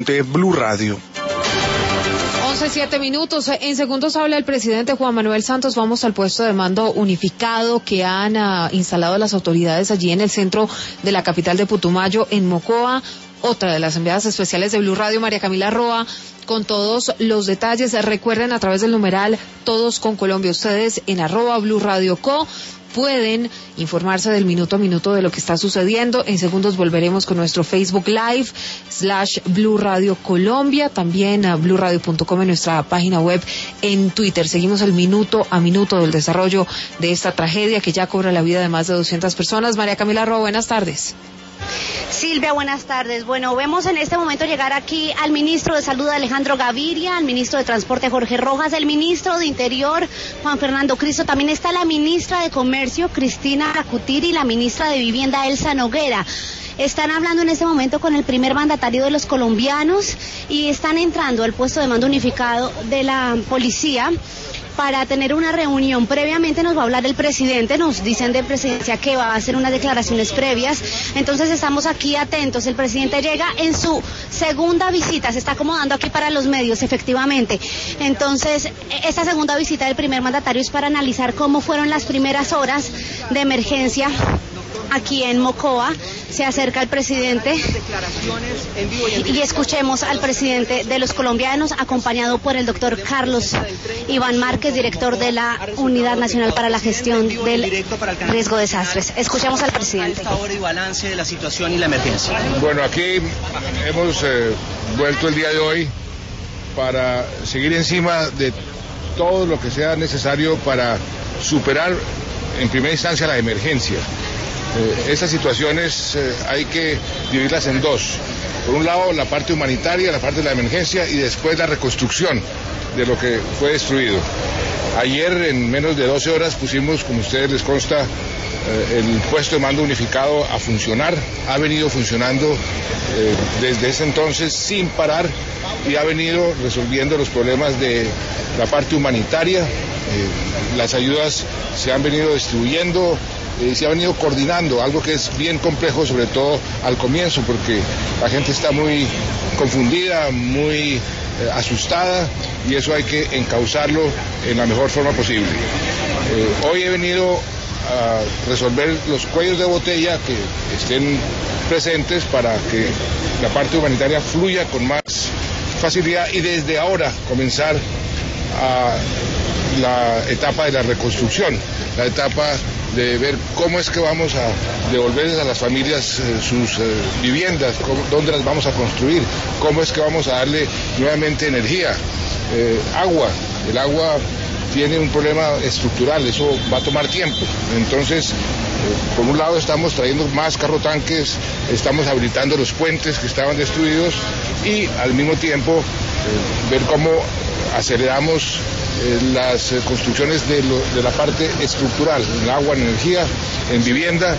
de Blue Radio. 11:07. En segundos habla el presidente Juan Manuel Santos. Vamos al puesto de mando unificado que han instalado las autoridades allí en el centro de la capital de Putumayo, en Mocoa. Otra de las enviadas especiales de Blue Radio, María Camila Roa, con todos los detalles. Recuerden, a través del numeral Todos con Colombia, ustedes en @BlueRadioCo pueden informarse del minuto a minuto de lo que está sucediendo. En segundos volveremos con nuestro Facebook Live /Blue Radio Colombia, también a BlueRadio.com en nuestra página web, en Twitter. Seguimos el minuto a minuto del desarrollo de esta tragedia que ya cobra la vida de más de 200 personas. María Camila Roa, buenas tardes. Silvia, buenas tardes. Bueno, vemos en este momento llegar aquí al ministro de Salud, Alejandro Gaviria, al ministro de Transporte, Jorge Rojas, el ministro de Interior, Juan Fernando Cristo. También está la ministra de Comercio, Cristina Cutiri, y la ministra de Vivienda, Elsa Noguera. Están hablando en este momento con el primer mandatario de los colombianos y están entrando al puesto de mando unificado de la policía para tener una reunión. Previamente nos va a hablar el presidente, nos dicen de presidencia que va a hacer unas declaraciones previas, entonces estamos aquí atentos. El presidente llega en su segunda visita, se está acomodando aquí para los medios, efectivamente. Entonces, esta segunda visita del primer mandatario es para analizar cómo fueron las primeras horas de emergencia aquí en Mocoa. Se acerca el presidente y escuchemos al presidente de los colombianos, acompañado por el doctor Carlos Iván Márquez, director de la Unidad Nacional para la Gestión del Riesgo de Desastres. Escuchemos al presidente. Ahora y balance de la situación y la emergencia. Bueno, aquí hemos vuelto el día de hoy para seguir encima de todo lo que sea necesario para superar en primera instancia la emergencia. Estas situaciones hay que dividirlas en dos. Por un lado, la parte humanitaria, la parte de la emergencia, y después la reconstrucción de lo que fue destruido. Ayer, en menos de 12 horas, pusimos, como a ustedes les consta, el puesto de mando unificado a funcionar. Ha venido funcionando desde ese entonces sin parar y ha venido resolviendo los problemas de la parte humanitaria. Las ayudas se han venido distribuyendo. Se ha venido coordinando, algo que es bien complejo, sobre todo al comienzo, porque la gente está muy confundida, muy asustada, y eso hay que encauzarlo en la mejor forma posible. Hoy he venido a resolver los cuellos de botella que estén presentes para que la parte humanitaria fluya con más facilidad y desde ahora comenzar a la etapa de la reconstrucción, la etapa de ver cómo es que vamos a devolverles a las familias sus viviendas, dónde las vamos a construir, cómo es que vamos a darle nuevamente energía, agua. El agua tiene un problema estructural, eso va a tomar tiempo. Entonces, por un lado estamos trayendo más carrotanques, estamos habilitando los puentes que estaban destruidos y al mismo tiempo ver cómo aceleramos las construcciones de la parte estructural, en agua, en energía, en vivienda,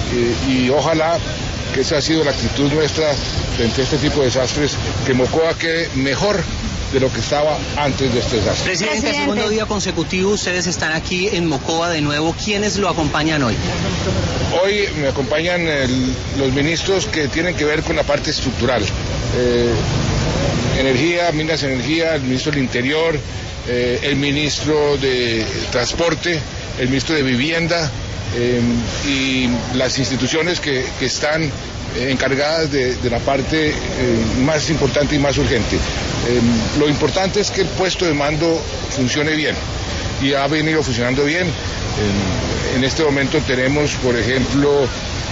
y ojalá que esa ha sido la actitud nuestra frente a este tipo de desastres, que Mocoa quede mejor de lo que estaba antes de este desastre. Presidente, segundo día consecutivo, ustedes están aquí en Mocoa de nuevo. ¿Quiénes lo acompañan hoy? Hoy me acompañan los ministros que tienen que ver con la parte estructural. Energía, Minas y Energía, el ministro del Interior, el ministro de Transporte, el ministro de Vivienda, y las instituciones que están encargadas de la parte más importante y más urgente. Lo importante es que el puesto de mando funcione bien y ha venido funcionando bien. En este momento tenemos, por ejemplo,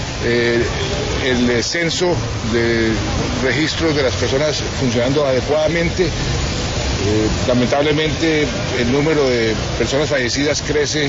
el censo de registros de las personas funcionando adecuadamente. Lamentablemente el número de personas fallecidas crece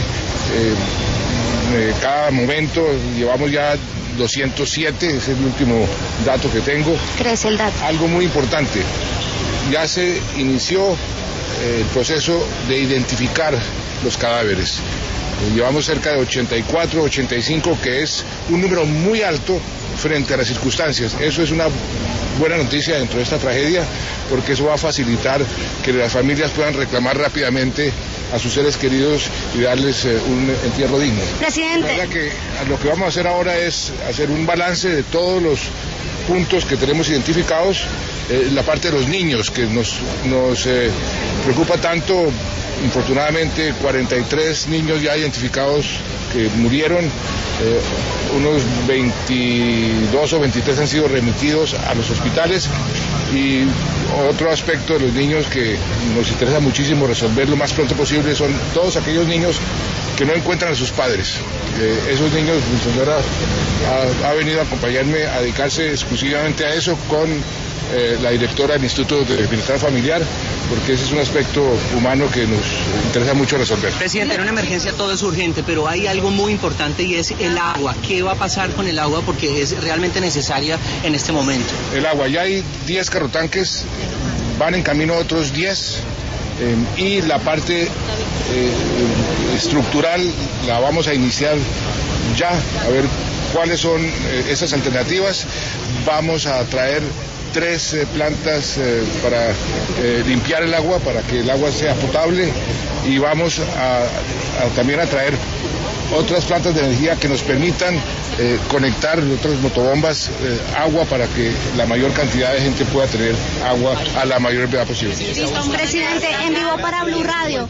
cada momento. Llevamos ya 207, ese es el último dato que tengo. Crece el dato. Algo muy importante, ya se inició el proceso de identificar los cadáveres. Llevamos cerca de 84, 85, que es un número muy alto frente a las circunstancias. Eso es una buena noticia dentro de esta tragedia, porque eso va a facilitar que las familias puedan reclamar rápidamente a sus seres queridos y darles un entierro digno. Presidente. La verdad que lo que vamos a hacer ahora es hacer un balance de todos los puntos que tenemos identificados, la parte de los niños, que nos preocupa tanto. Infortunadamente 43 niños ya identificados que murieron, unos 22 o 23 han sido remitidos a los hospitales, y otro aspecto de los niños que nos interesa muchísimo resolver lo más pronto posible son todos aquellos niños que no encuentran a sus padres. Esos niños, mi señora ha venido a acompañarme a dedicarse exclusivamente a eso con la directora del Instituto de Bienestar Familiar, porque ese es un aspecto humano que nos interesa mucho resolver. Presidente, en una emergencia todo es urgente, pero hay algo muy importante y es el agua. ¿Qué va a pasar con el agua? Porque es realmente necesaria en este momento. El agua, ya hay 10 carrotanques, van en camino otros 10, y la parte estructural la vamos a iniciar ya, a ver cuáles son esas alternativas. Vamos a traer 3 plantas para limpiar el agua, para que el agua sea potable, y vamos también a traer otras plantas de energía que nos permitan conectar otras motobombas, agua, para que la mayor cantidad de gente pueda tener agua a la mayor brevedad posible. Presidente, en vivo para Blue Radio.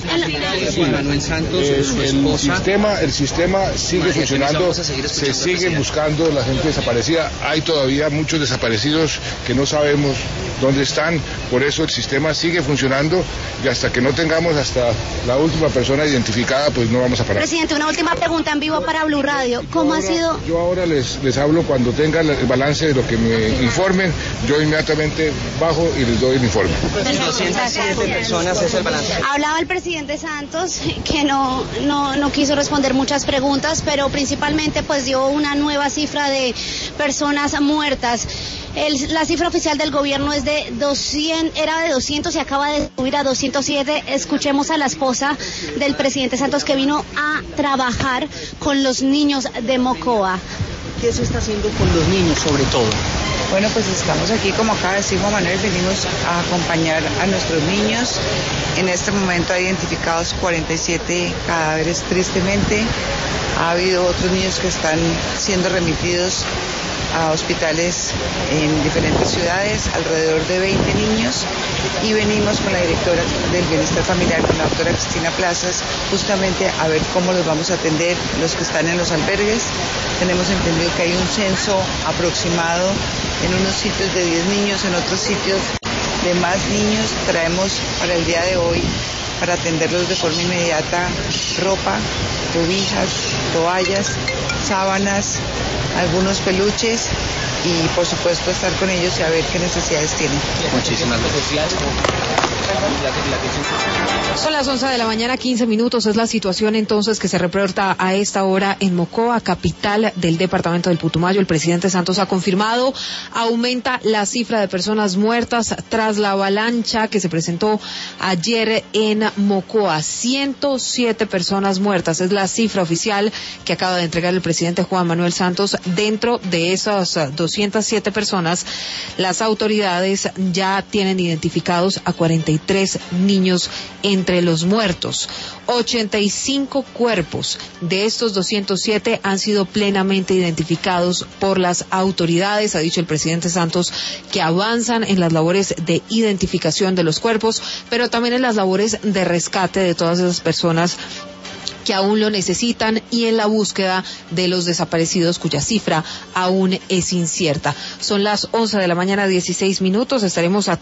Manuel Santos, su esposa. El sistema sigue funcionando, se sigue buscando la gente desaparecida. Hay todavía muchos desaparecidos que no sabemos dónde están, por eso el sistema sigue funcionando, y hasta que no tengamos hasta la última persona identificada, pues no vamos a parar. Presidente, una última pregunta en vivo para Blue Radio. ¿Cómo ha sido? Yo ahora les hablo cuando tenga el balance de lo que me informen. Yo inmediatamente bajo y les doy el informe. 207 personas es el balance. Hablaba el presidente Santos, que no quiso responder muchas preguntas, pero principalmente pues dio una nueva cifra de personas muertas. La cifra oficial del gobierno es de 200, era de 200 y acaba de subir a 207. Escuchemos a la esposa del presidente Santos, que vino a trabajar con los niños de Mocoa. ¿Qué se está haciendo con los niños sobre todo? Bueno, pues estamos aquí, como acaba de decir Juan Manuel, venimos a acompañar a nuestros niños. En este momento hay identificados 47 cadáveres, tristemente. Ha habido otros niños que están siendo remitidos a hospitales en diferentes ciudades, alrededor de 20 niños, y venimos con la directora del Bienestar Familiar, con la doctora Cristina Plazas, justamente a ver cómo los vamos a atender los que están en los albergues. Tenemos entendido que hay un censo aproximado en unos sitios de 10 niños, en otros sitios de más niños. Traemos para el día de hoy, para atenderlos de forma inmediata, ropa, cobijas, toallas, sábanas, algunos peluches, y por supuesto estar con ellos y a ver qué necesidades tienen. Muchísimas gracias. Son las 11 de la mañana, 15 minutos. Es la situación entonces que se reporta a esta hora en Mocoa, capital del departamento del Putumayo. El presidente Santos ha confirmado, aumenta la cifra de personas muertas tras la avalancha que se presentó ayer en Mocoa. 107 personas muertas es la cifra oficial que acaba de entregar el presidente Juan Manuel Santos. Dentro de esas 207 personas, las autoridades ya tienen identificados a 43 niños entre los muertos. 85 cuerpos de estos 207 han sido plenamente identificados por las autoridades. Ha dicho el presidente Santos que avanzan en las labores de identificación de los cuerpos, pero también en las labores de rescate de todas esas personas que aún lo necesitan, y en la búsqueda de los desaparecidos cuya cifra aún es incierta. Son las 11 de la mañana, 16 minutos. Estaremos atentos